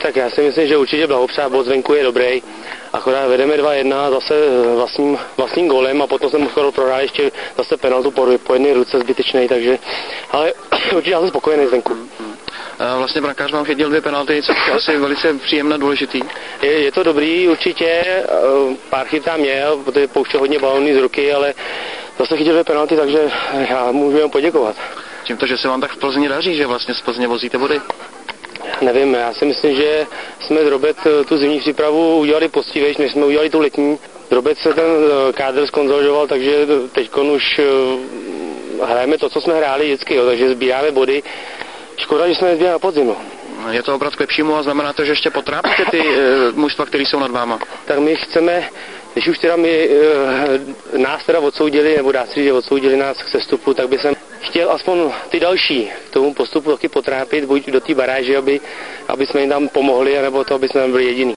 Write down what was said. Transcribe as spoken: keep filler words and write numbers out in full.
Tak já si myslím, že určitě blahopřát, bod zvenku je dobrý. Akorát vedeme dva jedna zase vlastním, vlastním golem a potom jsem skoro prohrál ještě zase penaltu po, po jedné ruce zbytečnej, takže, ale určitě já jsem spokojený zvenku. Vlastně brankář vám chytil dvě penalty, což je asi velice příjemné, důležitý. Je, je to dobrý určitě, pár chyb tam měl, protože pouštěl hodně balóny z ruky, ale zase chytil dvě penalty, takže já můžu jen poděkovat. Tímto, že se vám tak v Plzni daří, že vlastně z Plzně vozíte body? Nevím, já si myslím, že jsme s Robet tu zimní přípravu udělali postivějš, než jsme udělali tu letní. Robet se ten kádr skonzolidoval, takže teď už hrajeme to, co jsme hráli vždycky, jo, takže sbíráme body. Škoda, že jsme nezbírali na podzim. Je to obrat k lepšímu a znamená to, že ještě potrápíte ty e, mužstva, které jsou nad váma? Tak my chceme, když už teda my, e, nás teda odsoudili, nebo dá se říct, že odsoudili nás k sestupu, tak by jsem chtěl aspoň ty další k tomu postupu taky potrápit, buď do té baráže, aby, aby jsme jim tam pomohli, nebo to, aby jsme byli jediní.